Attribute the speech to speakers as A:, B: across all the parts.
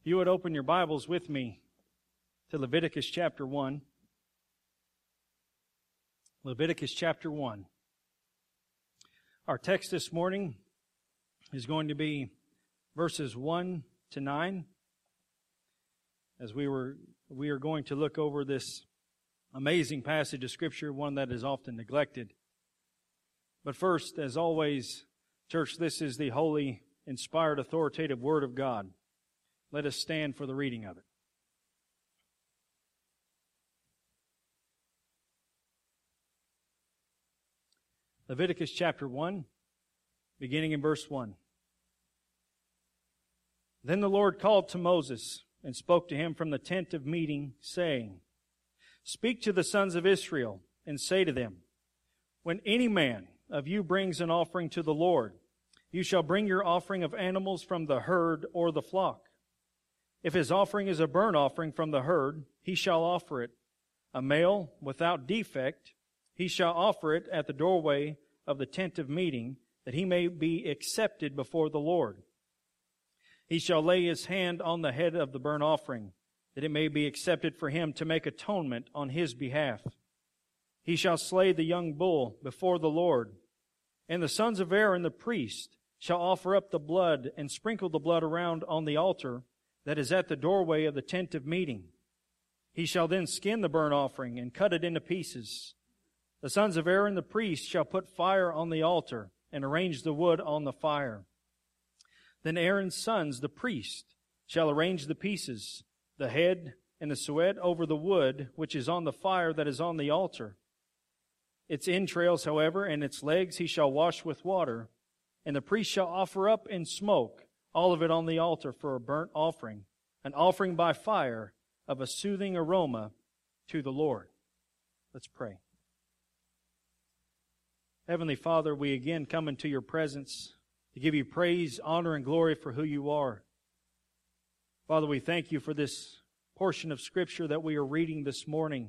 A: If you would open your Bibles with me to Leviticus chapter 1. Leviticus chapter 1. Our text this morning is going to be verses 1 to 9. As we are going to look over this amazing passage of Scripture, one that is often neglected. But first, as always, church, this is the holy, inspired, authoritative Word of God. Let us stand for the reading of it. Leviticus chapter 1, beginning in verse 1. Then the Lord called to Moses and spoke to him from the tent of meeting, saying, Speak to the sons of Israel and say to them, When any man of you brings an offering to the Lord, you shall bring your offering of animals from the herd or the flock. If his offering is a burnt offering from the herd, he shall offer it. A male without defect, he shall offer it at the doorway of the tent of meeting, that he may be accepted before the Lord. He shall lay his hand on the head of the burnt offering, that it may be accepted for him to make atonement on his behalf. He shall slay the young bull before the Lord. And the sons of Aaron the priest shall offer up the blood and sprinkle the blood around on the altar that is at the doorway of the tent of meeting. He shall then skin the burnt offering and cut it into pieces. The sons of Aaron the priest shall put fire on the altar and arrange the wood on the fire. Then Aaron's sons, the priest, shall arrange the pieces, the head and the suet over the wood which is on the fire that is on the altar. Its entrails, however, and its legs he shall wash with water, and the priest shall offer up in smoke all of it on the altar for a burnt offering, an offering by fire of a soothing aroma to the Lord. Let's pray. Heavenly Father, we again come into your presence to give you praise, honor, and glory for who you are. Father, we thank you for this portion of Scripture that we are reading this morning.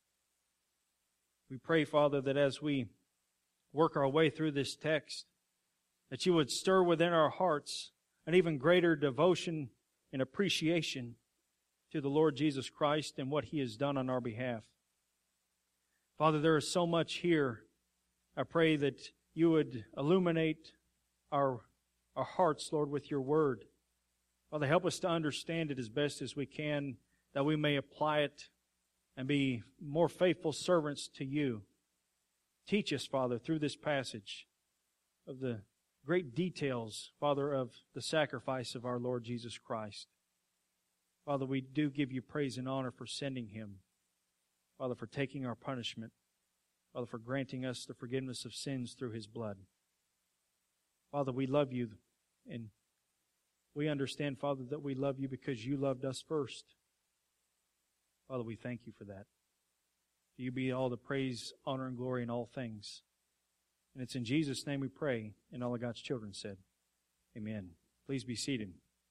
A: We pray, Father, that as we work our way through this text, that you would stir within our hearts an even greater devotion and appreciation to the Lord Jesus Christ and what He has done on our behalf. Father, there is so much here. I pray that you would illuminate our hearts, Lord, with your word. Father, help us to understand it as best as we can, that we may apply it and be more faithful servants to you. Teach us, Father, through this passage of the great details, Father, of the sacrifice of our Lord Jesus Christ. Father, we do give you praise and honor for sending Him. Father, for taking our punishment. Father, for granting us the forgiveness of sins through His blood. Father, we love you, and we understand, Father, that we love you because you loved us first. Father, we thank you for that. To you be all the praise, honor, and glory in all things. And it's in Jesus' name we pray, and all of God's children said, Amen. Please be seated.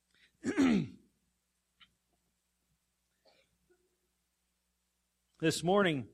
A: This morning,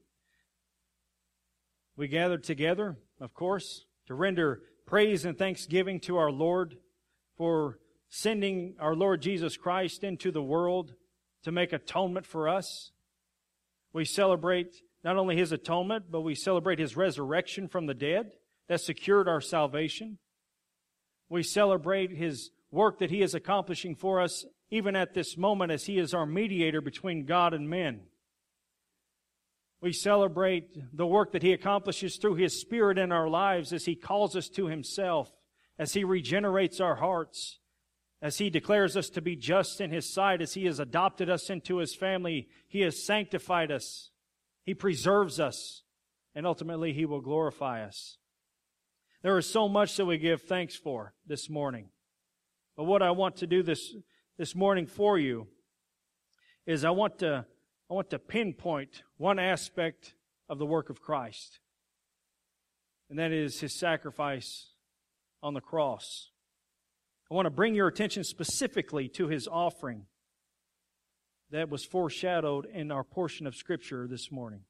A: we gathered together, of course, to render praise and thanksgiving to our Lord for sending our Lord Jesus Christ into the world to make atonement for us. We celebrate not only His atonement, but we celebrate His resurrection from the dead. That secured our salvation. We celebrate His work that He is accomplishing for us even at this moment as He is our mediator between God and men. We celebrate the work that He accomplishes through His Spirit in our lives as He calls us to Himself, as He regenerates our hearts, as He declares us to be just in His sight, as He has adopted us into His family. He has sanctified us. He preserves us, and ultimately He will glorify us. There is so much that we give thanks for this morning. But what I want to do this morning for you is I want to pinpoint one aspect of the work of Christ. And that is His sacrifice on the cross. I want to bring your attention specifically to His offering that was foreshadowed in our portion of Scripture this morning.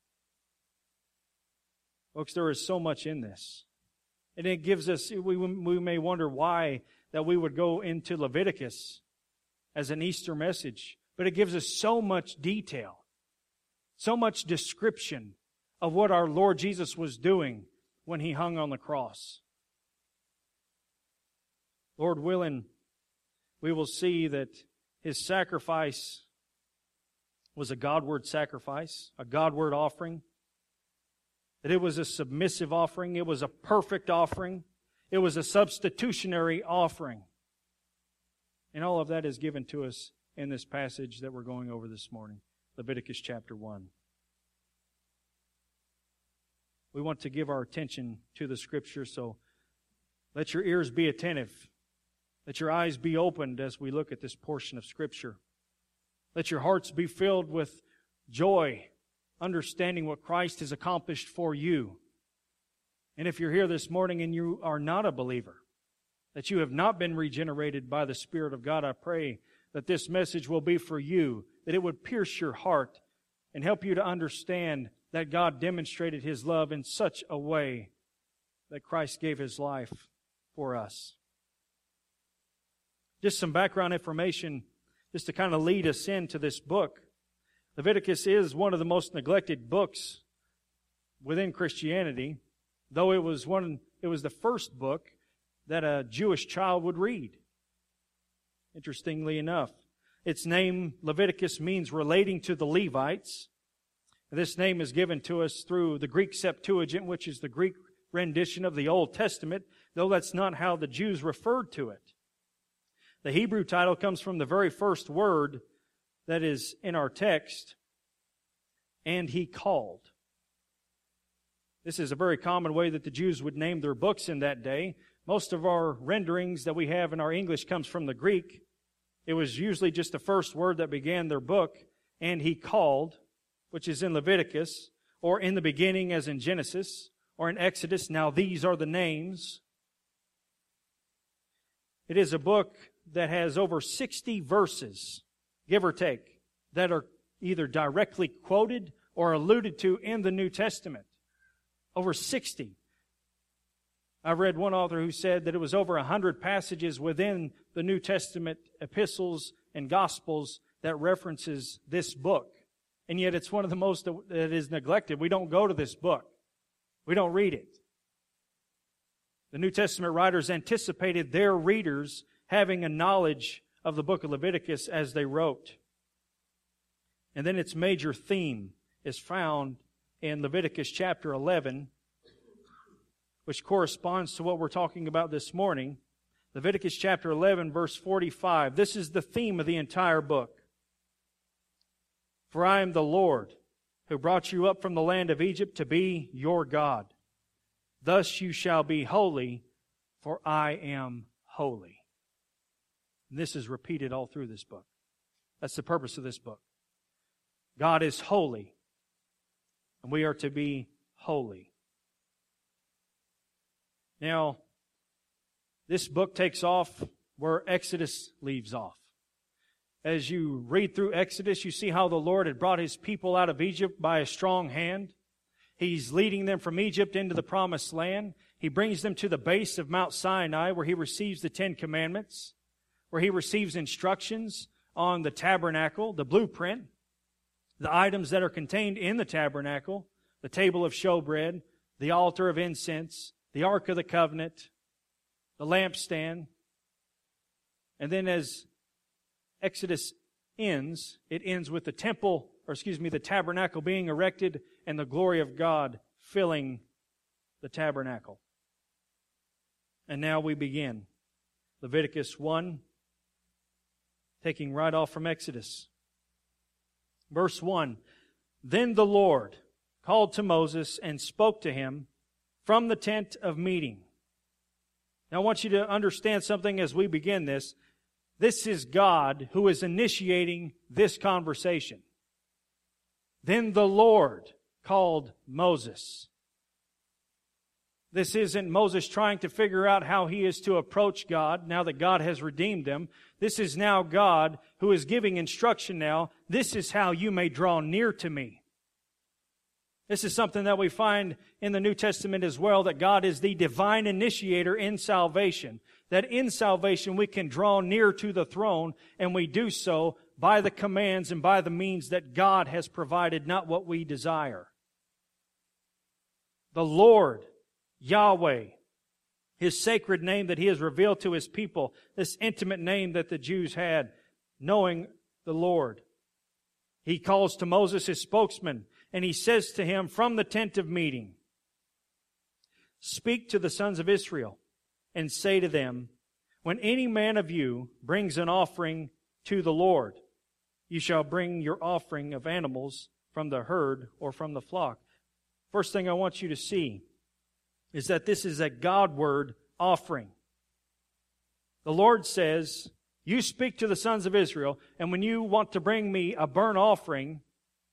A: Folks, there is so much in this. And it gives us, we may wonder why that we would go into Leviticus as an Easter message, but it gives us so much detail, so much description of what our Lord Jesus was doing when He hung on the cross. Lord willing, we will see that His sacrifice was a Godward sacrifice, a Godward offering, that it was a submissive offering, it was a perfect offering, it was a substitutionary offering. And all of that is given to us in this passage that we're going over this morning, Leviticus chapter 1. We want to give our attention to the Scripture, so let your ears be attentive. Let your eyes be opened as we look at this portion of Scripture. Let your hearts be filled with joy, understanding what Christ has accomplished for you. And if you're here this morning and you are not a believer, that you have not been regenerated by the Spirit of God, I pray that this message will be for you, that it would pierce your heart and help you to understand that God demonstrated His love in such a way that Christ gave His life for us. Just some background information just to kind of lead us into this book. Leviticus is one of the most neglected books within Christianity, though it was the first book that a Jewish child would read. Interestingly enough, its name, Leviticus, means relating to the Levites. This name is given to us through the Greek Septuagint, which is the Greek rendition of the Old Testament, though that's not how the Jews referred to it. The Hebrew title comes from the very first word that is in our text, and He called. This is a very common way that the Jews would name their books in that day. Most of our renderings that we have in our English comes from the Greek. It was usually just the first word that began their book, and He called, which is in Leviticus, or in the beginning as in Genesis, or in Exodus. Now these are the names. It is a book that has over 60 verses, give or take, that are either directly quoted or alluded to in the New Testament. Over 60. I've read one author who said that it was over 100 passages within the New Testament epistles and Gospels that references this book. And yet it's one of the most that is neglected. We don't go to this book. We don't read it. The New Testament writers anticipated their readers having a knowledge of the book of Leviticus as they wrote. And then its major theme is found in Leviticus chapter 11, which corresponds to what we're talking about this morning. Leviticus chapter 11, verse 45. This is the theme of the entire book. For I am the Lord, who brought you up from the land of Egypt to be your God. Thus you shall be holy, for I am holy. And this is repeated all through this book. That's the purpose of this book. God is holy, and we are to be holy. Now, this book takes off where Exodus leaves off. As you read through Exodus, you see how the Lord had brought His people out of Egypt by a strong hand. He's leading them from Egypt into the promised land. He brings them to the base of Mount Sinai, where He receives the 10 Commandments, where He receives instructions on the tabernacle, the blueprint, the items that are contained in the tabernacle, the table of showbread, the altar of incense, the Ark of the Covenant, the lampstand. And then as Exodus ends, it ends with the the tabernacle being erected and the glory of God filling the tabernacle. And now we begin. Leviticus 1, taking right off from Exodus. Verse 1, Then the Lord called to Moses and spoke to him from the tent of meeting. Now I want you to understand something as we begin this. This is God who is initiating this conversation. Then the Lord called Moses. This isn't Moses trying to figure out how he is to approach God now that God has redeemed him. This is now God who is giving instruction now. This is how you may draw near to me. This is something that we find in the New Testament as well, that God is the divine initiator in salvation. that in salvation we can draw near to the throne, and we do so by the commands and by the means that God has provided, not what we desire. The Lord, Yahweh, His sacred name that He has revealed to His people, this intimate name that the Jews had, knowing the Lord. He calls to Moses his spokesman, and he says to him from the tent of meeting, "Speak to the sons of Israel, and say to them, when any man of you brings an offering to the Lord, you shall bring your offering of animals from the herd or from the flock." First thing I want you to see is that this is a God-word offering. The Lord says, you speak to the sons of Israel, and when you want to bring me a burnt offering,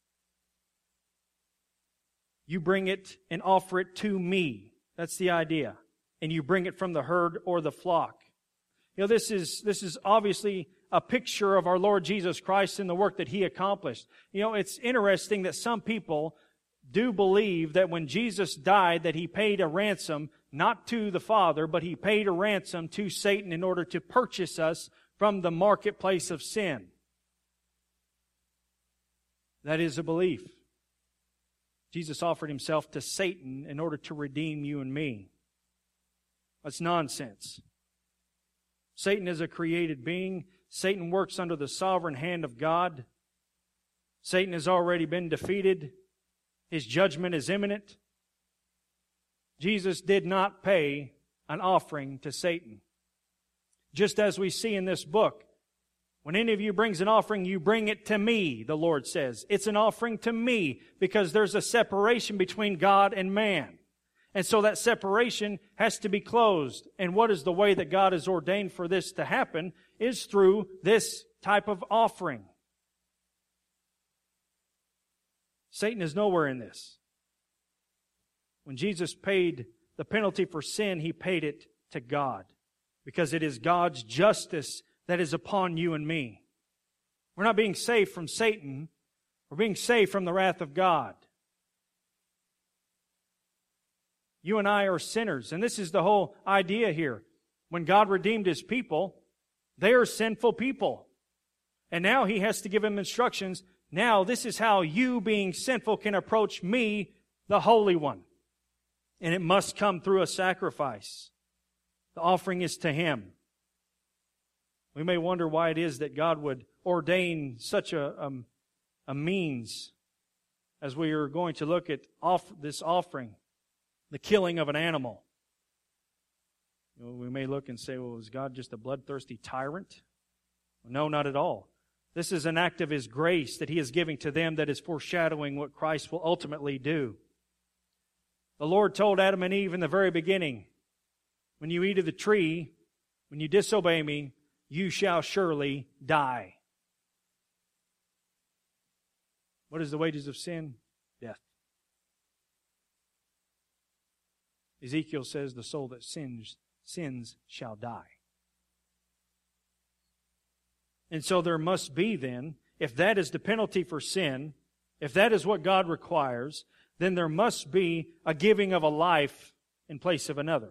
A: you bring it and offer it to me. That's the idea. And you bring it from the herd or the flock. You know, this is obviously a picture of our Lord Jesus Christ and the work that He accomplished. You know, it's interesting that some people do believe that when Jesus died that He paid a ransom, not to the Father, but He paid a ransom to Satan in order to purchase us from the marketplace of sin. That is a belief. Jesus offered Himself to Satan in order to redeem you and me. That's nonsense. Satan is a created being. Satan works under the sovereign hand of God. Satan has already been defeated. His judgment is imminent. Jesus did not pay an offering to Satan. Just as we see in this book, when any of you brings an offering, you bring it to me, the Lord says. It's an offering to me because there's a separation between God and man. And so that separation has to be closed. And what is the way that God has ordained for this to happen is through this type of offering. Satan is nowhere in this. When Jesus paid the penalty for sin, He paid it to God, because it is God's justice that is upon you and me. We're not being saved from Satan. We're being saved from the wrath of God. You and I are sinners, and this is the whole idea here. When God redeemed His people, they are sinful people. And now He has to give them instructions. Now this is how you, being sinful, can approach me, the Holy One. And it must come through a sacrifice. The offering is to Him. We may wonder why it is that God would ordain such a means, as we are going to look at this offering, the killing of an animal. You know, we may look and say, well, is God just a bloodthirsty tyrant? No, not at all. This is an act of His grace that He is giving to them that is foreshadowing what Christ will ultimately do. The Lord told Adam and Eve in the very beginning, when you eat of the tree, when you disobey me, you shall surely die. What is the wages of sin? Death. Ezekiel says the soul that sins shall die. And so there must be then, if that is the penalty for sin, if that is what God requires, then there must be a giving of a life in place of another.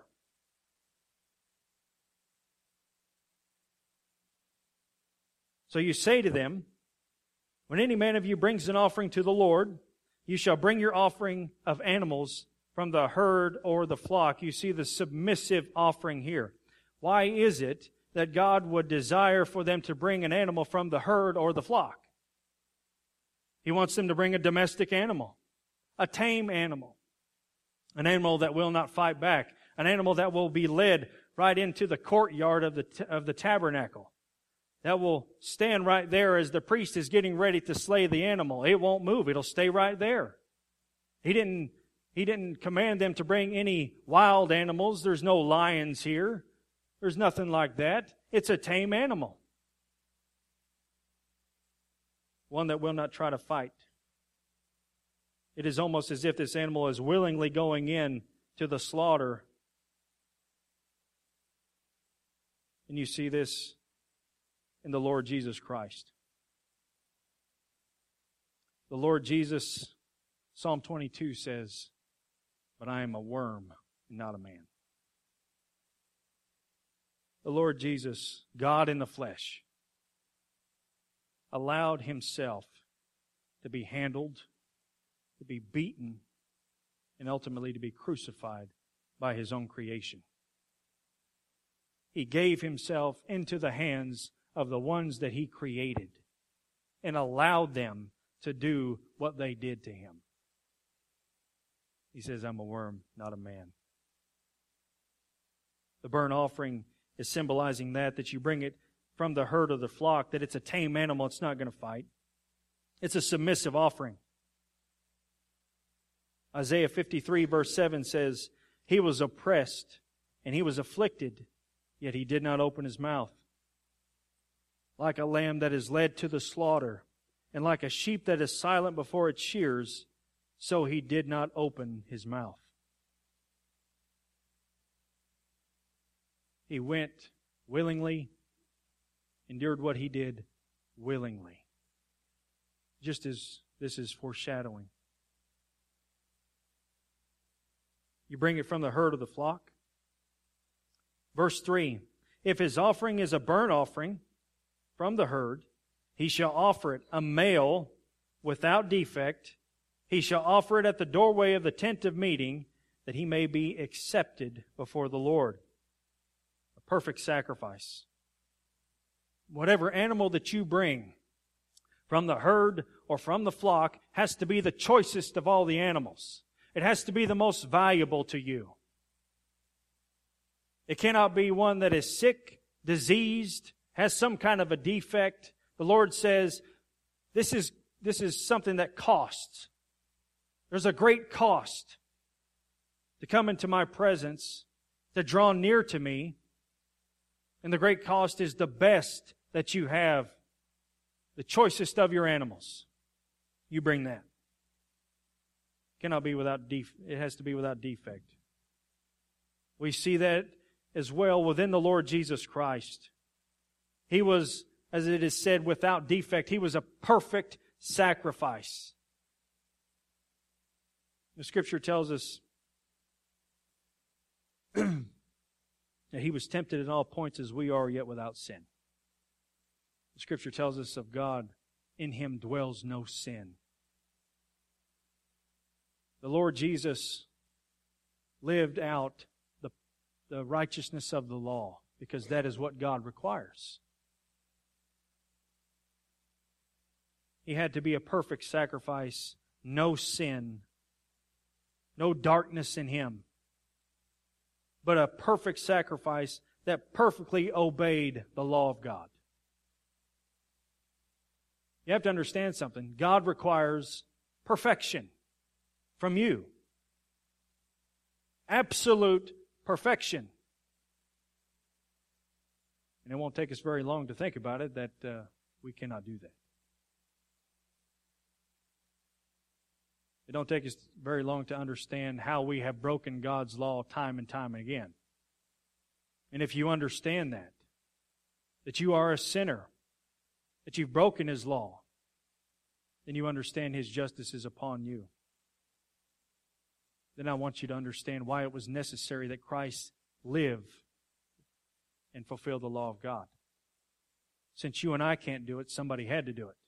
A: So you say to them, when any man of you brings an offering to the Lord, you shall bring your offering of animals from the herd or the flock. You see the submissive offering here. Why is it that God would desire for them to bring an animal from the herd or the flock? He wants them to bring a domestic animal, a tame animal, an animal that will not fight back, an animal that will be led right into the courtyard of the tabernacle, that will stand right there as the priest is getting ready to slay the animal. It won't move. It'll stay right there. He didn't command them to bring any wild animals. There's no lions here. There's nothing like that. It's a tame animal. One that will not try to fight. It is almost as if this animal is willingly going in to the slaughter. And you see this in the Lord Jesus Christ. The Lord Jesus, Psalm 22 says, "But I am a worm and not a man." the Lord Jesus, God in the flesh, allowed Himself to be handled, to be beaten, and ultimately to be crucified by His own creation. He gave Himself into the hands of the ones that He created and allowed them to do what they did to Him. He says, I'm a worm, not a man. The burnt offering is symbolizing that you bring it from the herd of the flock, that it's a tame animal, it's not going to fight. It's a submissive offering. Isaiah 53 verse 7 says, He was oppressed and He was afflicted, yet He did not open His mouth. Like a lamb that is led to the slaughter, and like a sheep that is silent before its shears, so He did not open His mouth. He went willingly, endured what He did willingly. Just as this is foreshadowing. You bring it from the herd of the flock. Verse 3, if his offering is a burnt offering from the herd, he shall offer it a male without defect. He shall offer it at the doorway of the tent of meeting, that he may be accepted before the Lord. A perfect sacrifice. Whatever animal that you bring from the herd or from the flock has to be the choicest of all the animals. It has to be the most valuable to you. It cannot be one that is sick, diseased, has some kind of a defect. The Lord says, this is something that costs. There's a great cost to come into my presence, to draw near to me. And the great cost is the best that you have, the choicest of your animals. You bring that. Cannot be without it has to be without defect. We see that as well within the Lord Jesus Christ. He was, as it is said, without defect. He was a perfect sacrifice. The Scripture tells us that He was tempted in all points as we are, yet without sin. The Scripture tells us of God, in Him dwells no sin. The Lord Jesus lived out the righteousness of the law, because that is what God requires. He had to be a perfect sacrifice, no sin, no darkness in Him, but a perfect sacrifice that perfectly obeyed the law of God. You have to understand something. God requires perfection from you. Absolute perfection. And it won't take us very long to think about it that we cannot do that. It don't take us very long to understand how we have broken God's law time and time again. And if you understand that you are a sinner, that you've broken His law, then you understand His justice is upon you. Then I want you to understand why it was necessary that Christ live and fulfill the law of God. Since you and I can't do it, somebody had to do it.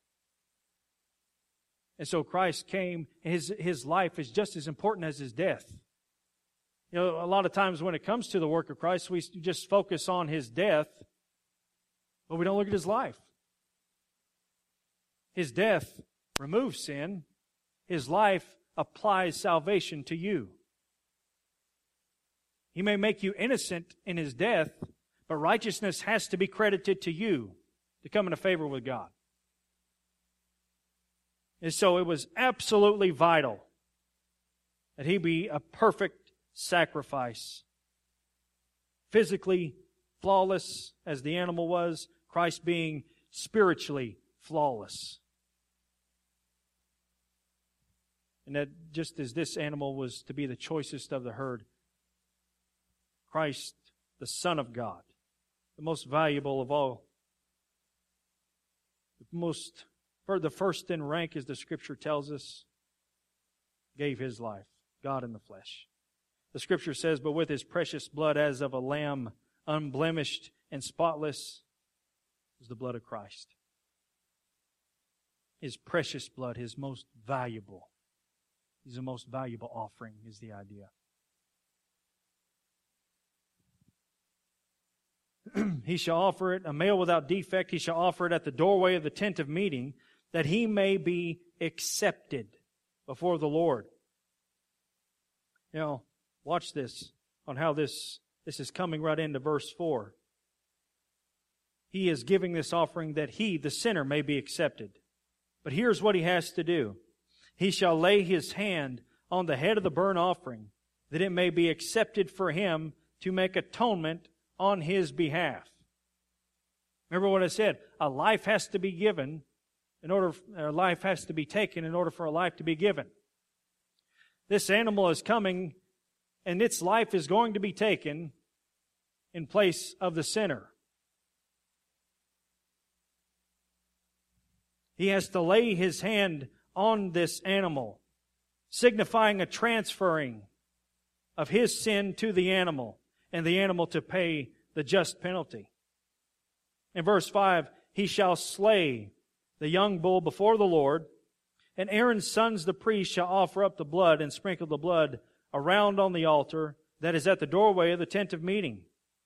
A: And so Christ came, His life is just as important as His death. You know, a lot of times when it comes to the work of Christ, we just focus on His death, but we don't look at His life. His death removes sin. His life applies salvation to you. He may make you innocent in His death, but righteousness has to be credited to you to come into favor with God. And so it was absolutely vital that He be a perfect sacrifice. Physically flawless as the animal was, Christ being spiritually flawless. And that just as this animal was to be the choicest of the herd, Christ, the Son of God, the most valuable of all, the first in rank, as the Scripture tells us, gave His life, God in the flesh. The Scripture says, but with His precious blood as of a lamb unblemished and spotless, is the blood of Christ. His precious blood, His most valuable. He's the most valuable offering, is the idea. He shall offer it, a male without defect, he shall offer it at the doorway of the tent of meeting, that he may be accepted before the Lord. Now, watch this, on how this is coming right into verse 4. He is giving this offering that he, the sinner, may be accepted. But here's what he has to do. He shall lay his hand on the head of the burnt offering, that it may be accepted for him to make atonement on his behalf. Remember what I said? A life has to be given a life has to be taken in order for a life to be given. This animal is coming, and its life is going to be taken in place of the sinner. He has to lay his hand on this animal, signifying a transferring of his sin to the animal, and the animal to pay the just penalty. In verse 5, he shall slay the young bull before the Lord, and Aaron's sons the priests shall offer up the blood and sprinkle the blood around on the altar that is at the doorway of the tent of meeting.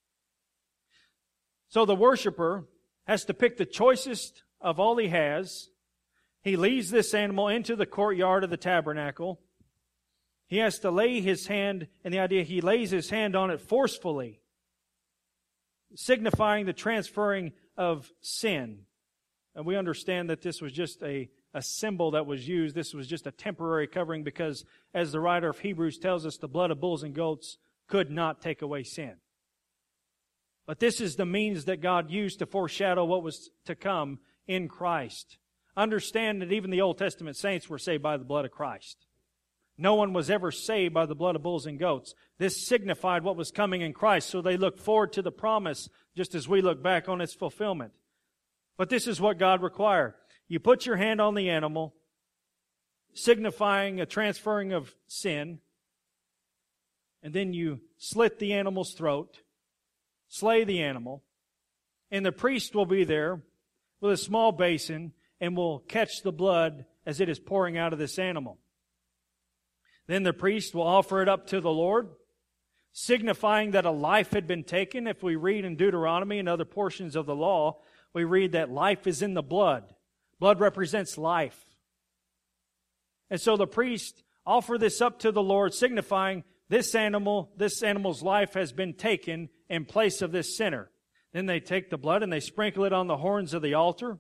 A: So the worshiper has to pick the choicest of all he has. He leads this animal into the courtyard of the tabernacle. He has to lay his hand, and the idea he lays his hand on it forcefully, signifying the transferring of sin. And we understand that this was just a symbol that was used. This was just a temporary covering because, as the writer of Hebrews tells us, the blood of bulls and goats could not take away sin. But this is the means that God used to foreshadow what was to come in Christ. Understand that even the Old Testament saints were saved by the blood of Christ. No one was ever saved by the blood of bulls and goats. This signified what was coming in Christ, so they looked forward to the promise just as we look back on its fulfillment. But this is what God required. You put your hand on the animal, signifying a transferring of sin, and then you slit the animal's throat, slay the animal, and the priest will be there with a small basin and will catch the blood as it is pouring out of this animal. Then the priest will offer it up to the Lord, signifying that a life had been taken. If we read in Deuteronomy and other portions of the law, we read that life is in the blood. Blood represents life. And so the priest offer this up to the Lord, signifying this animal's life has been taken in place of this sinner. Then they take the blood and they sprinkle it on the horns of the altar.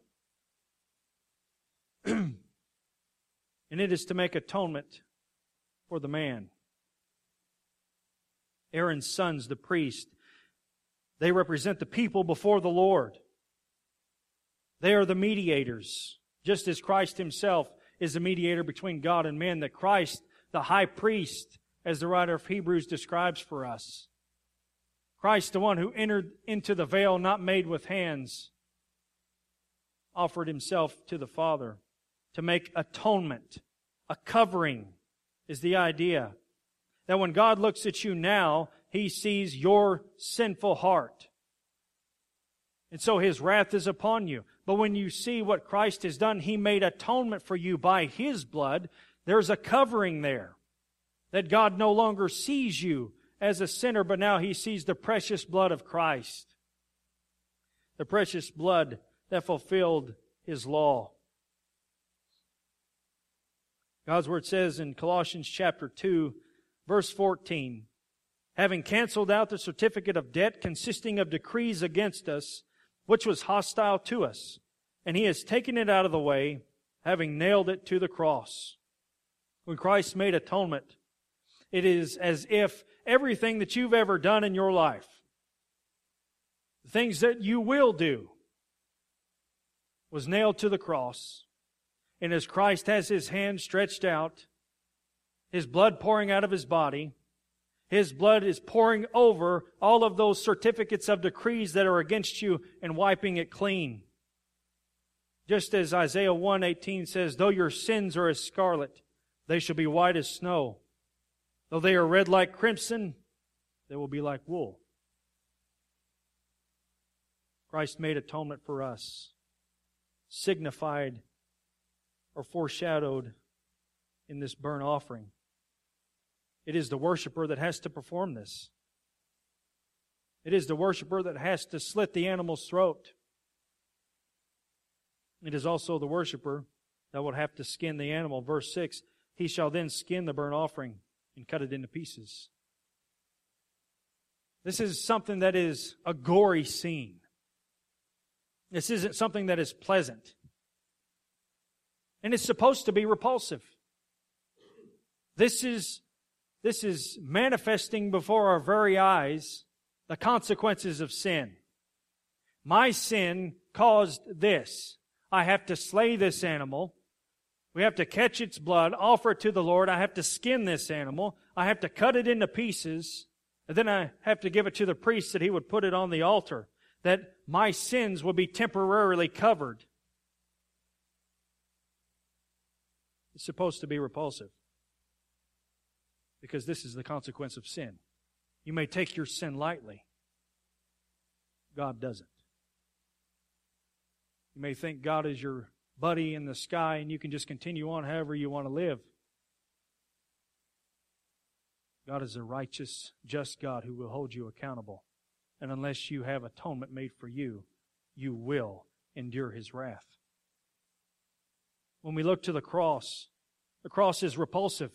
A: And it is to make atonement for the man. Aaron's sons, the priest, they represent the people before the Lord. They are the mediators, just as Christ Himself is the mediator between God and men, that Christ, the high priest, as the writer of Hebrews describes for us. Christ, the one who entered into the veil not made with hands, offered Himself to the Father to make atonement. A covering is the idea. That when God looks at you now, He sees your sinful heart. And so His wrath is upon you. But when you see what Christ has done, He made atonement for you by His blood. There's a covering there. That God no longer sees you as a sinner, but now He sees the precious blood of Christ. The precious blood that fulfilled His law. God's Word says in Colossians chapter 2, verse 14, having canceled out the certificate of debt consisting of decrees against us, which was hostile to us, and He has taken it out of the way, having nailed it to the cross. When Christ made atonement, it is as if everything that you've ever done in your life, the things that you will do, was nailed to the cross. And as Christ has His hand stretched out, His blood pouring out of His body, His blood is pouring over all of those certificates of decrees that are against you and wiping it clean. Just as Isaiah 1:18 says, though your sins are as scarlet, they shall be white as snow. Though they are red like crimson, they will be like wool. Christ made atonement for us, signified or foreshadowed in this burnt offering. It is the worshiper that has to perform this. It is the worshiper that has to slit the animal's throat. It is also the worshiper that would have to skin the animal. Verse 6, he shall then skin the burnt offering and cut it into pieces. This is something that is a gory scene. This isn't something that is pleasant. And it's supposed to be repulsive. This is manifesting before our very eyes the consequences of sin. My sin caused this. I have to slay this animal. We have to catch its blood, offer it to the Lord. I have to skin this animal. I have to cut it into pieces. And then I have to give it to the priest that he would put it on the altar, that my sins would be temporarily covered. It's supposed to be repulsive, because this is the consequence of sin. You may take your sin lightly. God doesn't. You may think God is your buddy in the sky and you can just continue on however you want to live. God is a righteous, just God who will hold you accountable. And unless you have atonement made for you, you will endure His wrath. When we look to the cross is repulsive.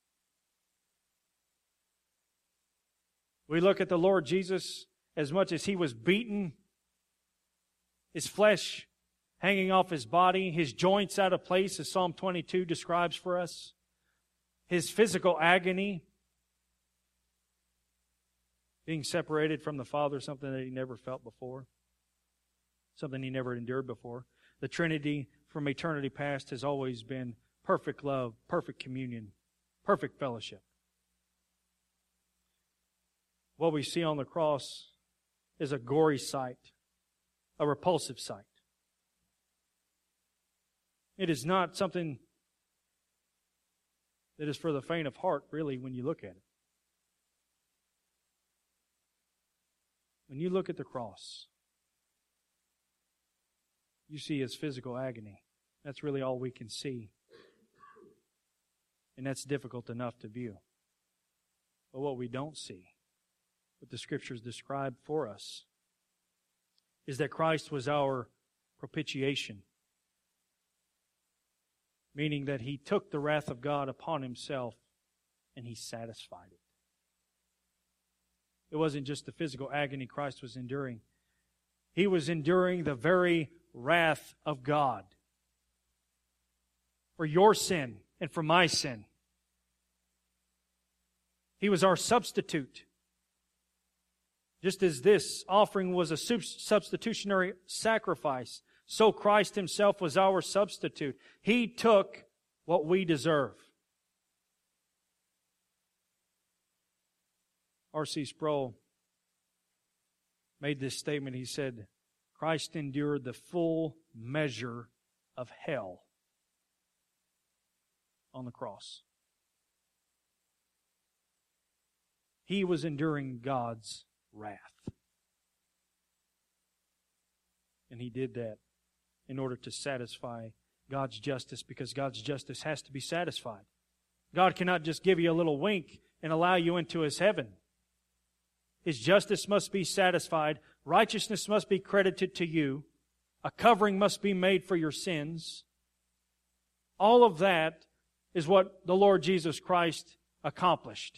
A: We look at the Lord Jesus, as much as He was beaten, His flesh hanging off His body, His joints out of place, as Psalm 22 describes for us, His physical agony, being separated from the Father, something that He never felt before, something He never endured before. The Trinity from eternity past has always been perfect love, perfect communion, perfect fellowship. What we see on the cross is a gory sight, a repulsive sight. It is not something that is for the faint of heart, really, when you look at it. When you look at the cross, you see His physical agony. That's really all we can see. And that's difficult enough to view. But what we don't see, what the Scriptures describe for us, is that Christ was our propitiation. Meaning that He took the wrath of God upon Himself and He satisfied it. It wasn't just the physical agony Christ was enduring. He was enduring the very wrath of God for your sin and for my sin. He was our substitute. Just as this offering was a substitutionary sacrifice, so Christ Himself was our substitute. He took what we deserve. R.C. Sproul made this statement. He said, Christ endured the full measure of hell on the cross. He was enduring God's wrath. And He did that in order to satisfy God's justice, because God's justice has to be satisfied. God cannot just give you a little wink and allow you into His heaven. His justice must be satisfied. Righteousness must be credited to you. A covering must be made for your sins. All of that is what the Lord Jesus Christ accomplished.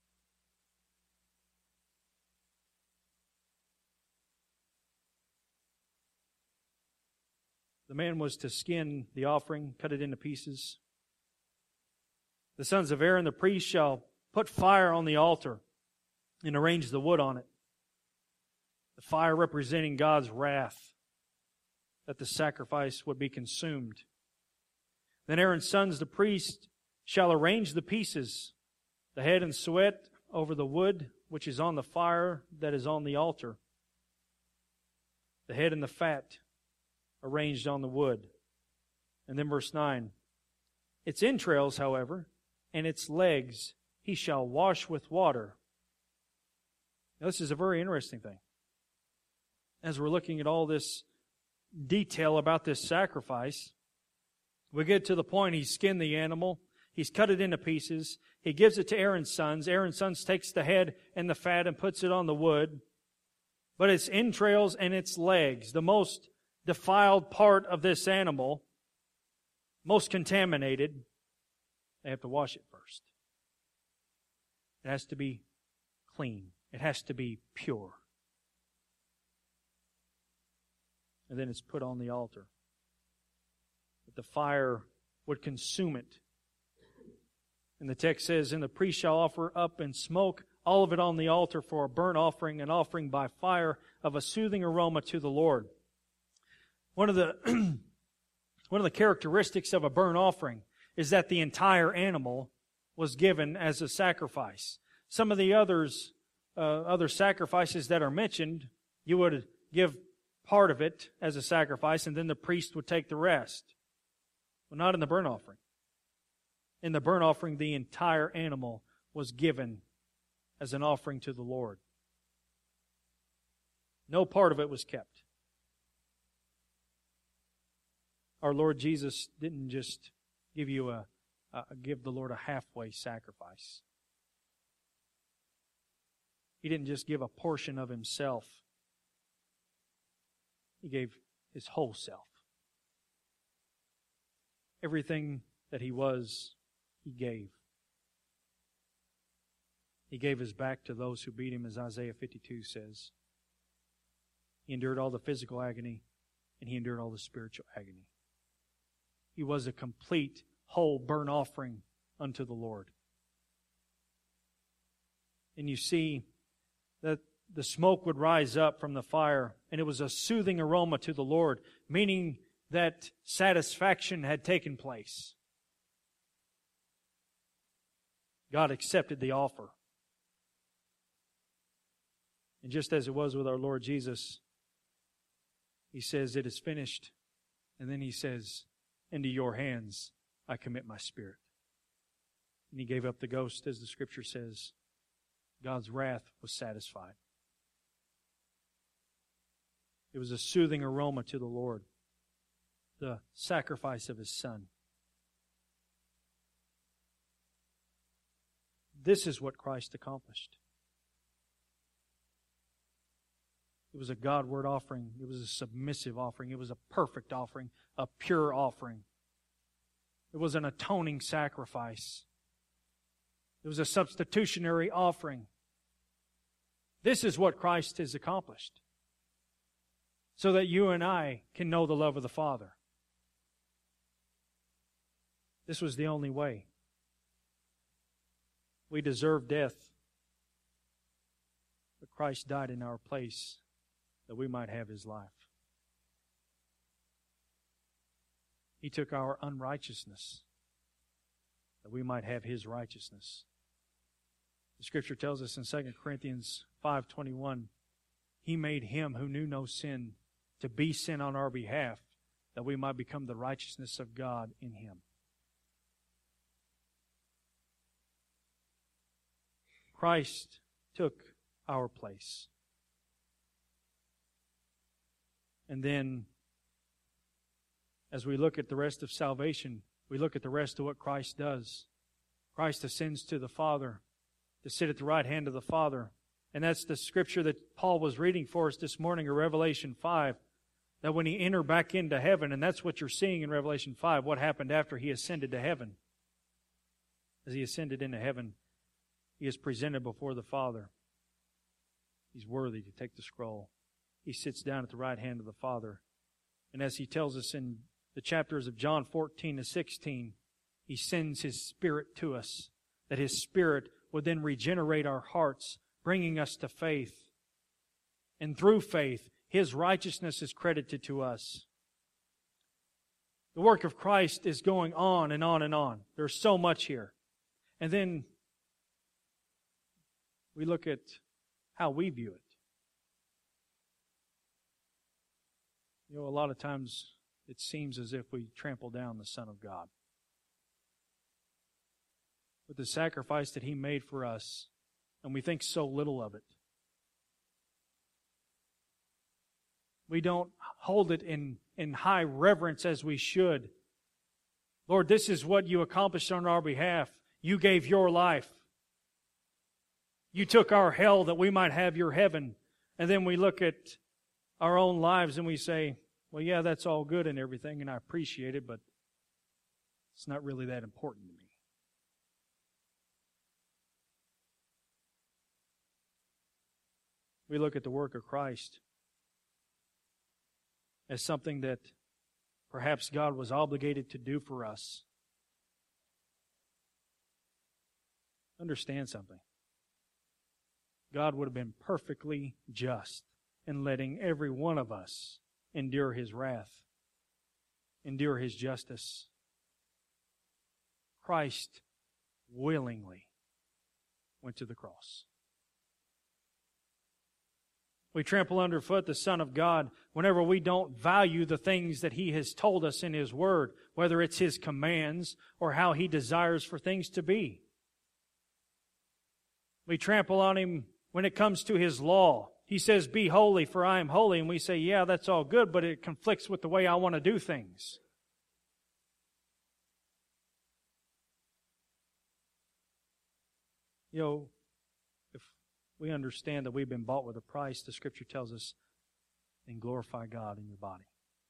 A: The man was to skin the offering, cut it into pieces. The sons of Aaron, the priest, shall put fire on the altar and arrange the wood on it. The fire representing God's wrath, that the sacrifice would be consumed. Then Aaron's sons, the priest, shall arrange the pieces, the head and suet, over the wood which is on the fire that is on the altar. The head and the fat arranged on the wood. And then verse 9. Its entrails, however, and its legs he shall wash with water. Now, this is a very interesting thing. as we're looking at all this detail about this sacrifice, we get to the point he's skinned the animal, he's cut it into pieces, he gives it to Aaron's sons. Aaron's sons takes the head and the fat and puts it on the wood. But its entrails and its legs, the most defiled part of this animal, most contaminated, they have to wash it first. It has to be clean. It has to be pure. And then it's put on the altar. That the fire would consume it. And the text says, and the priest shall offer up in smoke all of it on the altar for a burnt offering, an offering by fire of a soothing aroma to the Lord. One of the characteristics of a burnt offering is that the entire animal was given as a sacrifice. Some of the other sacrifices that are mentioned, you would give part of it as a sacrifice, and then the priest would take the rest. But not in the burnt offering. In the burnt offering, the entire animal was given as an offering to the Lord. No part of it was kept. Our Lord Jesus didn't just give the Lord a halfway sacrifice. He didn't just give a portion of Himself. He gave His whole self. Everything that He was, He gave. He gave His back to those who beat Him, as Isaiah 52 says. He endured all the physical agony, and He endured all the spiritual agony. He was a complete, whole burnt offering unto the Lord. And you see that the smoke would rise up from the fire, and it was a soothing aroma to the Lord, meaning that satisfaction had taken place. God accepted the offer. And just as it was with our Lord Jesus, He says, it is finished. And then He says, into your hands I commit my spirit. And He gave up the ghost, as the Scripture says. God's wrath was satisfied. It was a soothing aroma to the Lord, the sacrifice of His Son. This is what Christ accomplished. It was a God-word offering. It was a submissive offering. It was a perfect offering, a pure offering. It was an atoning sacrifice. It was a substitutionary offering. This is what Christ has accomplished, so that you and I can know the love of the Father. This was the only way. We deserve death, but Christ died in our place that we might have His life. He took our unrighteousness that we might have His righteousness. The Scripture tells us in 2 Corinthians 5:21, He made Him who knew no sin to be sin on our behalf, that we might become the righteousness of God in Him. Christ took our place. And then, as we look at the rest of salvation, we look at the rest of what Christ does. Christ ascends to the Father to sit at the right hand of the Father. And that's the Scripture that Paul was reading for us this morning in Revelation 5. That when He entered back into heaven, and that's what you're seeing in Revelation 5, what happened after He ascended to heaven. As He ascended into heaven, He is presented before the Father. He's worthy to take the scroll. He sits down at the right hand of the Father. And as He tells us in the chapters of John 14 to 16, He sends His Spirit to us, that His Spirit would then regenerate our hearts, bringing us to faith. And through faith, His righteousness is credited to us. The work of Christ is going on and on and on. There's so much here. And then we look at how we view it. You know, a lot of times it seems as if we trample down the Son of God. With the sacrifice that He made for us, and we think so little of it. We don't hold it in high reverence as we should. Lord, this is what you accomplished on our behalf. You gave your life. You took our hell that we might have your heaven. And then we look at our own lives and we say, well, yeah, that's all good and everything, and I appreciate it, but it's not really that important to me. We look at the work of Christ as something that perhaps God was obligated to do for us. Understand something. God would have been perfectly just in letting every one of us endure His wrath, endure His justice. Christ willingly went to the cross. We trample underfoot the Son of God whenever we don't value the things that He has told us in His Word, whether it's His commands or how He desires for things to be. We trample on Him when it comes to His law. He says, be holy, for I am holy. And we say, yeah, that's all good, but it conflicts with the way I want to do things. You know, if we understand that we've been bought with a price, the Scripture tells us, then glorify God in your body.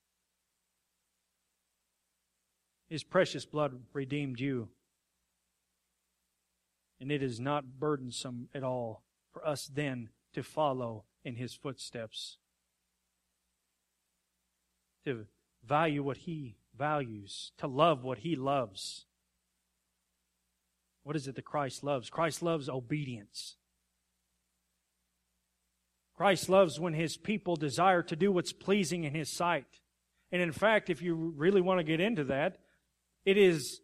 A: His precious blood redeemed you. And it is not burdensome at all for us then to follow in His footsteps, to value what He values, to love what He loves. What is it that Christ loves? Christ loves obedience. Christ loves when His people desire to do what's pleasing in His sight. And in fact, if you really want to get into that, it is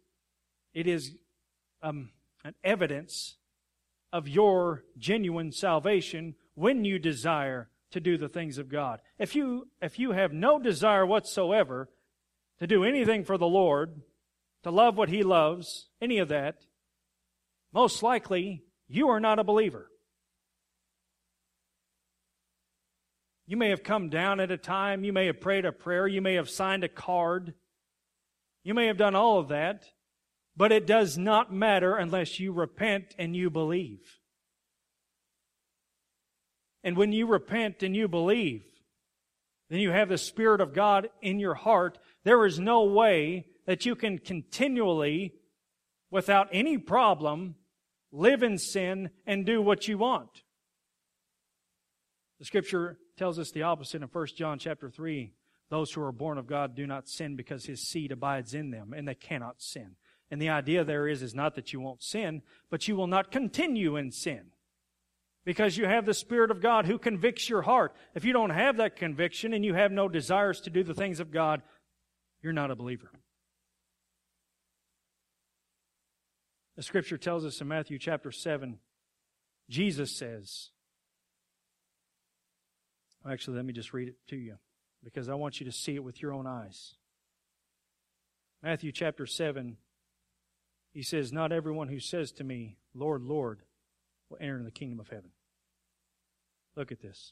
A: an evidence of your genuine salvation when you desire to do the things of God. If you have no desire whatsoever to do anything for the Lord, to love what He loves, any of that, most likely you are not a believer. You may have come down at a time, you may have prayed a prayer, you may have signed a card, you may have done all of that, but it does not matter unless you repent and you believe. And when you repent and you believe, then you have the Spirit of God in your heart. There is no way that you can continually, without any problem, live in sin and do what you want. The Scripture tells us the opposite in 1 John chapter 3. Those who are born of God do not sin because His seed abides in them, and they cannot sin. And the idea there is not that you won't sin, but you will not continue in sin. Because you have the Spirit of God who convicts your heart. If you don't have that conviction and you have no desires to do the things of God, you're not a believer. The Scripture tells us in Matthew chapter 7, Jesus says, actually, let me just read it to you, because I want you to see it with your own eyes. Matthew chapter 7, He says, not everyone who says to me, Lord, Lord, will enter the kingdom of heaven. Look at this.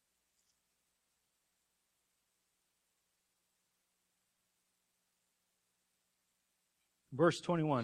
A: Verse 21.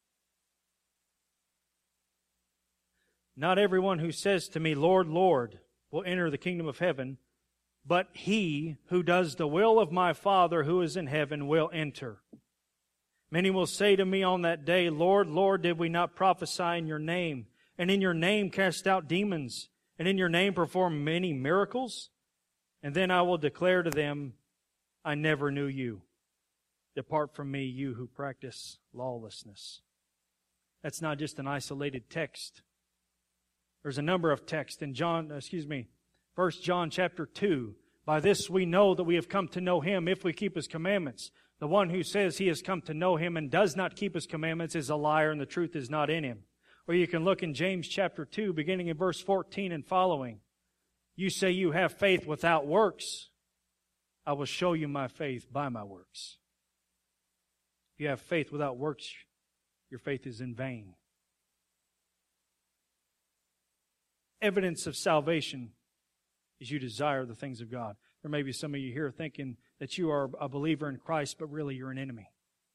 A: Not everyone who says to me, Lord, Lord, will enter the kingdom of heaven, but he who does the will of my Father who is in heaven will enter. Many will say to me on that day, Lord, Lord, did we not prophesy in your name, and in your name cast out demons, and in your name perform many miracles? And then I will declare to them, I never knew you. Depart from me, you who practice lawlessness. That's not just an isolated text. There's a number of texts in 1 John chapter 2. By this we know that we have come to know Him if we keep His commandments. The one who says he has come to know Him and does not keep His commandments is a liar, and the truth is not in him. Or you can look in James chapter 2, beginning in verse 14 and following. You say you have faith without works. I will show you my faith by my works. If you have faith without works, your faith is in vain. Evidence of salvation is you desire the things of God. There may be some of you here thinking that you are a believer in Christ, but really you're an enemy.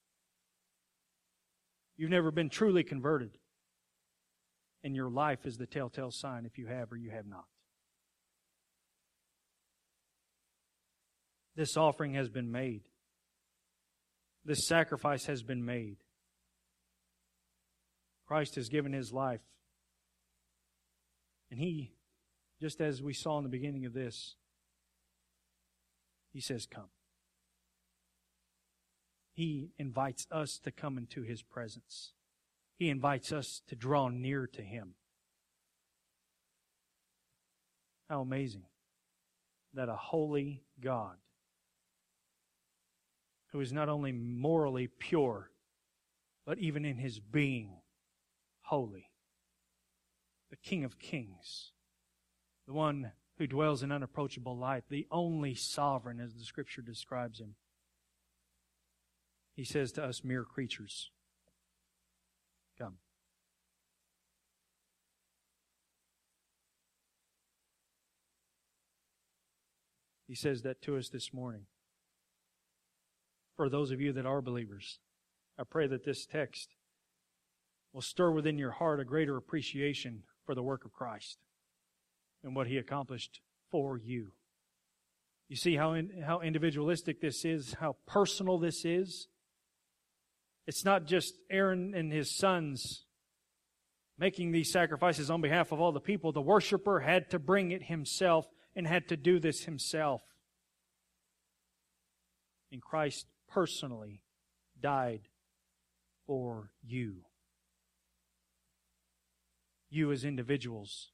A: You've never been truly converted. And your life is the telltale sign if you have or you have not. This offering has been made. This sacrifice has been made. Christ has given His life. And He, just as we saw in the beginning of this, He says, come. He invites us to come into His presence. He invites us to draw near to Him. How amazing that a holy God, who is not only morally pure, but even in His being holy, the King of Kings, the one who dwells in unapproachable light, the only sovereign as the Scripture describes Him. He says to us mere creatures, come. He says that to us this morning. For those of you that are believers, I pray that this text will stir within your heart a greater appreciation for the work of Christ and what He accomplished for you. You see how individualistic this is, how personal this is? It's not just Aaron and his sons making these sacrifices on behalf of all the people. The worshiper had to bring it himself and had to do this himself. And Christ personally died for you. You as individuals.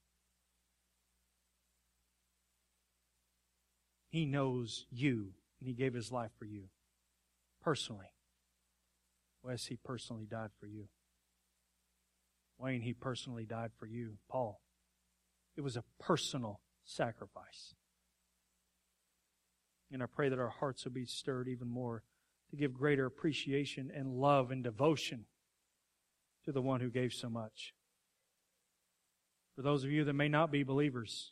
A: He knows you, and He gave His life for you. Personally. Wes, He personally died for you. Wayne, He personally died for you. Paul. It was a personal sacrifice. And I pray that our hearts will be stirred even more to give greater appreciation and love and devotion to the one who gave so much. For those of you that may not be believers,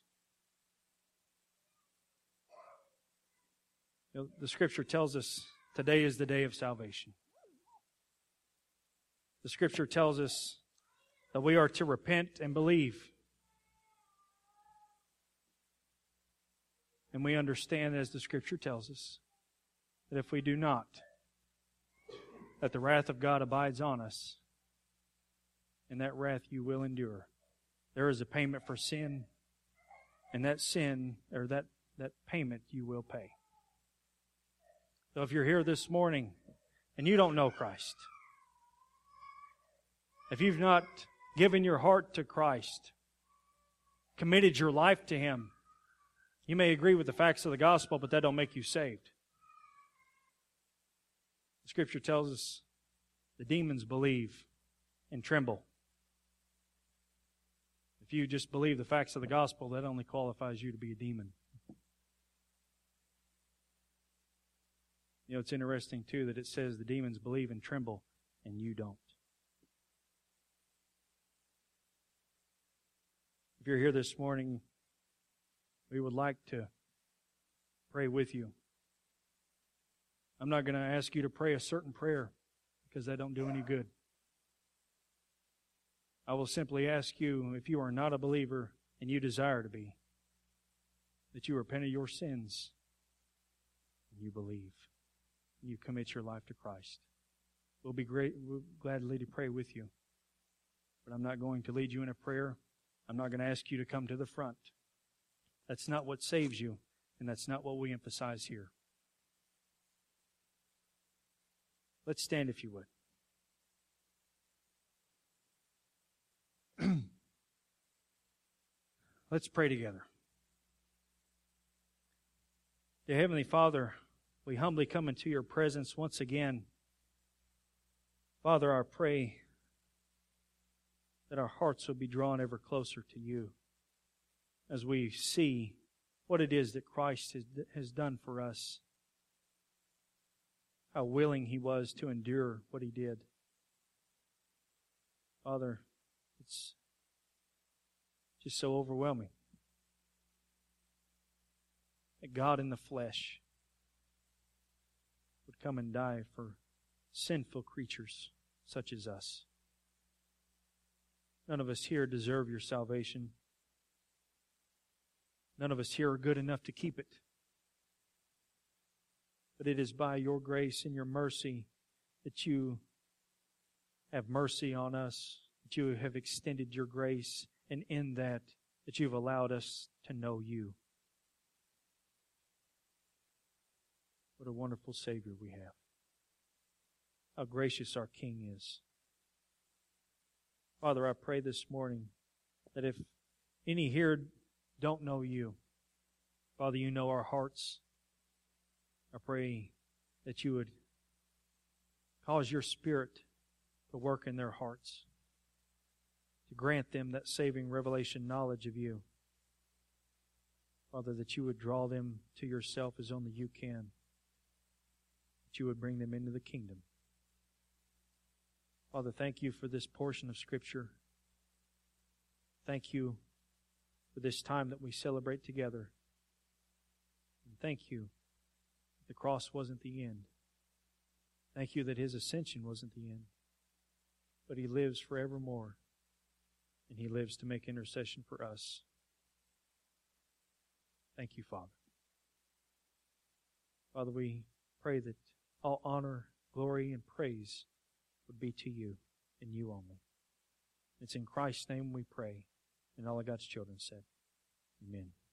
A: the Scripture tells us today is the day of salvation. The Scripture tells us that we are to repent and believe. And we understand, as the Scripture tells us, that if we do not, that the wrath of God abides on us, and that wrath you will endure. There is a payment for sin, and that sin, or that payment you will pay. So if you're here this morning and you don't know Christ, if you've not given your heart to Christ, committed your life to Him, you may agree with the facts of the gospel, but that don't make you saved. The Scripture tells us the demons believe and tremble. If you just believe the facts of the gospel, that only qualifies you to be a demon. You know, it's interesting, too, that it says the demons believe and tremble, and you don't. If you're here this morning, we would like to pray with you. I'm not going to ask you to pray a certain prayer because that don't do any good. I will simply ask you, if you are not a believer and you desire to be, that you repent of your sins and you believe. You commit your life to Christ. We'll gladly to pray with you. But I'm not going to lead you in a prayer. I'm not going to ask you to come to the front. That's not what saves you, and that's not what we emphasize here. Let's stand if you would. Let's pray together. Dear Heavenly Father, we humbly come into your presence once again. Father, I pray that our hearts will be drawn ever closer to you as we see what it is that Christ has done for us, how willing He was to endure what He did. Father, it's just so overwhelming. that God in the flesh would come and die for sinful creatures such as us. None of us here deserve your salvation. None of us here are good enough to keep it. But it is by your grace and your mercy that you have mercy on us, that you have extended your grace, and in that you've allowed us to know you. What a wonderful Savior we have. How gracious our King is. Father, I pray this morning that if any here don't know you, Father, you know our hearts. I pray that you would cause your Spirit to work in their hearts, to grant them that saving revelation knowledge of you. Father, that you would draw them to yourself as only you can, that you would bring them into the kingdom. Father, thank you for this portion of Scripture. Thank you for this time that we celebrate together. And thank you that the cross wasn't the end. Thank you that His ascension wasn't the end. But He lives forevermore, and He lives to make intercession for us. Thank you, Father. Father, we pray that all honor, glory, and praise would be to you and you only. It's in Christ's name we pray, and all of God's children said, Amen.